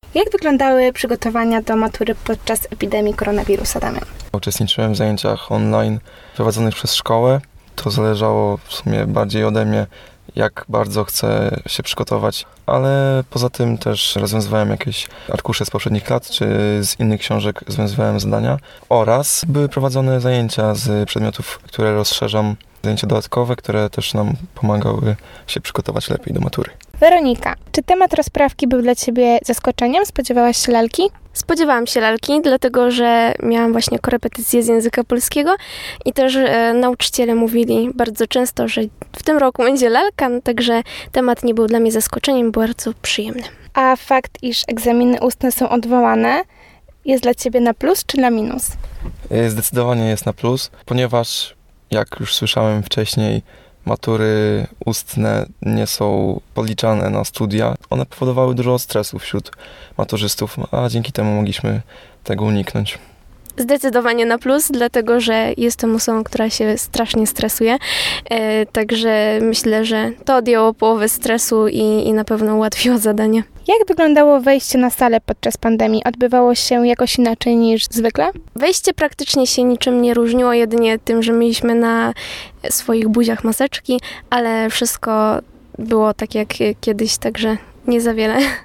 Jak wyglądały przygotowania do matury podczas epidemii koronawirusa, Damian? Uczestniczyłem w zajęciach online prowadzonych przez szkołę. To zależało w sumie bardziej ode mnie, jak bardzo chcę się przygotować, ale poza tym też rozwiązywałem jakieś arkusze z poprzednich lat, czy z innych książek rozwiązywałem zadania oraz były prowadzone zajęcia z przedmiotów, które rozszerzam, zajęcia dodatkowe, które też nam pomagały się przygotować lepiej do matury. Weronika, czy temat rozprawki był dla Ciebie zaskoczeniem? Spodziewałaś się lalki? Spodziewałam się lalki, dlatego że miałam właśnie korepetycję z języka polskiego i też nauczyciele mówili bardzo często, że w tym roku będzie lalka, także temat nie był dla mnie zaskoczeniem, był bardzo przyjemny. A fakt, iż egzaminy ustne są odwołane, jest dla Ciebie na plus czy na minus? Zdecydowanie jest na plus, ponieważ jak już słyszałem wcześniej, matury ustne nie są podliczane na studia. One powodowały dużo stresu wśród maturzystów, a dzięki temu mogliśmy tego uniknąć. Zdecydowanie na plus, dlatego że jestem osobą, która się strasznie stresuje, także myślę, że to odjęło połowę stresu i na pewno ułatwiło zadanie. Jak wyglądało wejście na salę podczas pandemii? Odbywało się jakoś inaczej niż zwykle? Wejście praktycznie się niczym nie różniło, jedynie tym, że mieliśmy na swoich buziach maseczki, ale wszystko było tak jak kiedyś, także nie za wiele.